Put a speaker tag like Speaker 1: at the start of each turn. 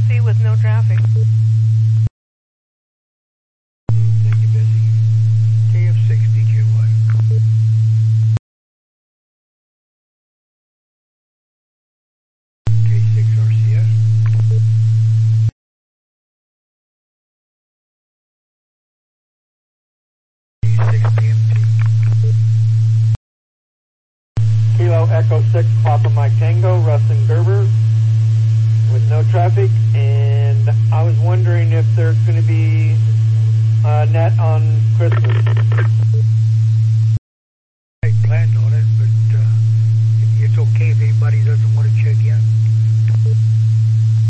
Speaker 1: KFC with no traffic.
Speaker 2: Thank you, Bessie. KF6 DJ1. K6 RCS. K6 PMT.
Speaker 3: Kilo Echo 6 Papa Mike Tango, Rustin Gerber with no traffic, and I was wondering if there's going to be a net on Christmas.